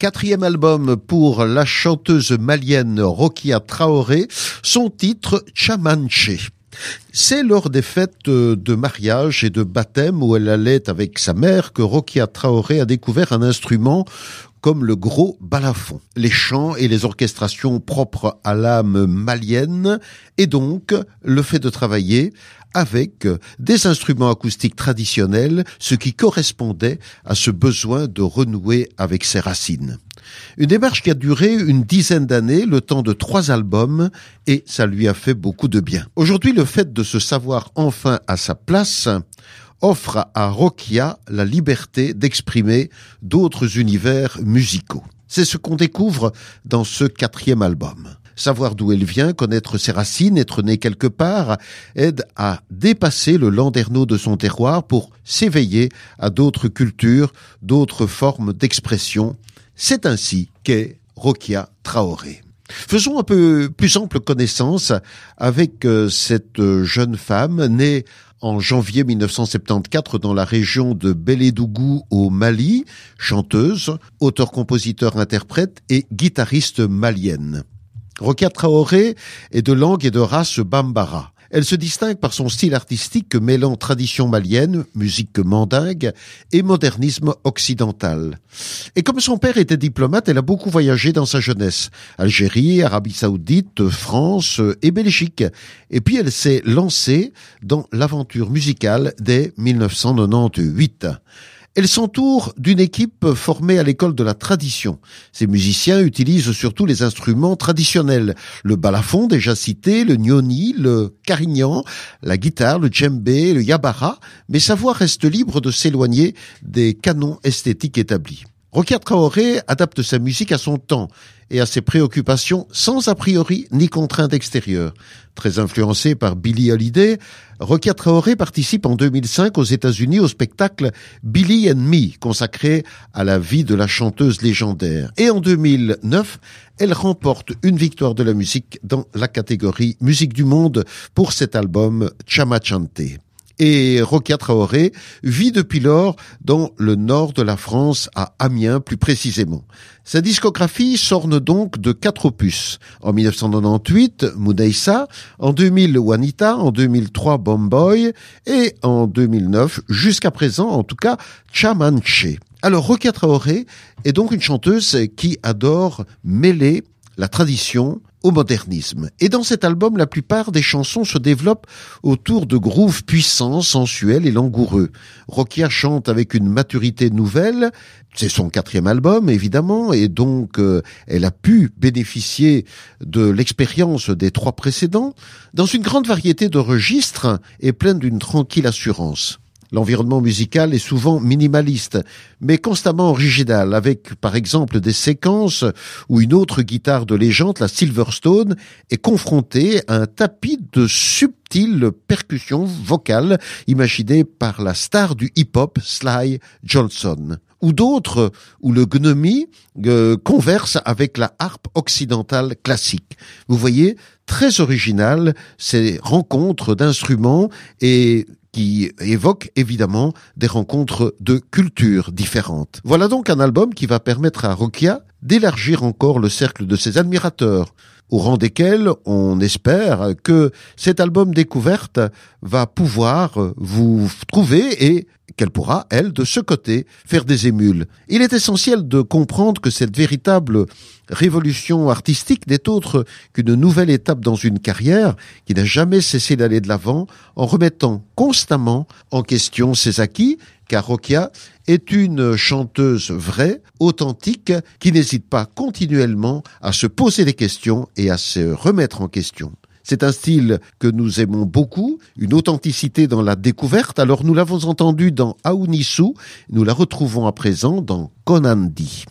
Quatrième album pour la chanteuse malienne Rokia Traoré, son titre Chamanché. C'est lors des fêtes de mariage et de baptême où elle allait avec sa mère que Rokia Traoré a découvert un instrument comme le gros balafon, les chants et les orchestrations propres à l'âme malienne, et donc le fait de travailler avec des instruments acoustiques traditionnels, ce qui correspondait à ce besoin de renouer avec ses racines. Une démarche qui a duré une dizaine d'années, le temps de 3 albums, et ça lui a fait beaucoup de bien. Aujourd'hui, le fait de se savoir enfin à sa place offre à Rokia la liberté d'exprimer d'autres univers musicaux. C'est ce qu'on découvre dans ce 4e album. Savoir d'où elle vient, connaître ses racines, être né quelque part, aide à dépasser le landerneau de son terroir pour s'éveiller à d'autres cultures, d'autres formes d'expression. C'est ainsi qu'est Rokia Traoré. Faisons un peu plus ample connaissance avec cette jeune femme née en janvier 1974 dans la région de Bélédougou au Mali, chanteuse, auteur-compositeur-interprète et guitariste malienne. Rokia Traoré est de langue et de race bambara. Elle se distingue par son style artistique mêlant tradition malienne, musique mandingue et modernisme occidental. Et comme son père était diplomate, elle a beaucoup voyagé dans sa jeunesse. Algérie, Arabie Saoudite, France et Belgique. Et puis elle s'est lancée dans l'aventure musicale dès 1998. Elle s'entoure d'une équipe formée à l'école de la tradition. Ces musiciens utilisent surtout les instruments traditionnels. Le balafon, déjà cité, le nyoni, le carignan, la guitare, le djembé, le yabara, mais sa voix reste libre de s'éloigner des canons esthétiques établis. Rokia Traoré adapte sa musique à son temps et à ses préoccupations sans a priori ni contrainte extérieure. Très influencée par Billie Holiday, Rokia Traoré participe en 2005 aux États-Unis au spectacle Billie and Me, consacré à la vie de la chanteuse légendaire. Et en 2009, elle remporte une victoire de la musique dans la catégorie Musique du Monde pour cet album Chamachante. Et Rokia Traoré vit depuis lors dans le nord de la France, à Amiens plus précisément. Sa discographie s'orne donc de 4 opus. En 1998, Moudaïssa, en 2000, Wanita, en 2003, Bomboy, et en 2009, jusqu'à présent en tout cas, Chamanché. Alors Rokia Traoré est donc une chanteuse qui adore mêler la tradition au modernisme. Et dans cet album, la plupart des chansons se développent autour de grooves puissants, sensuels et langoureux. Rokia chante avec une maturité nouvelle. C'est son 4e album, évidemment, et donc elle a pu bénéficier de l'expérience des 3 précédents dans une grande variété de registres et pleine d'une tranquille assurance. L'environnement musical est souvent minimaliste, mais constamment original, avec par exemple des séquences où une autre guitare de légende, la Silverstone, est confrontée à un tapis de subtiles percussions vocales imaginées par la star du hip-hop Sly Johnson. Ou d'autres où le gnomie converse avec la harpe occidentale classique. Vous voyez, très original ces rencontres d'instruments et qui évoque évidemment des rencontres de cultures différentes. Voilà donc un album qui va permettre à Rokia d'élargir encore le cercle de ses admirateurs, au rang desquels on espère que cet album découverte va pouvoir vous trouver et qu'elle pourra, elle, de ce côté, faire des émules. Il est essentiel de comprendre que cette véritable révolution artistique n'est autre qu'une nouvelle étape dans une carrière qui n'a jamais cessé d'aller de l'avant en remettant constamment en question ses acquis, car Rokia est une chanteuse vraie, authentique, qui n'hésite pas continuellement à se poser des questions et à se remettre en question. C'est un style que nous aimons beaucoup, une authenticité dans la découverte. Alors nous l'avons entendu dans Aounissou, nous la retrouvons à présent dans Konandi.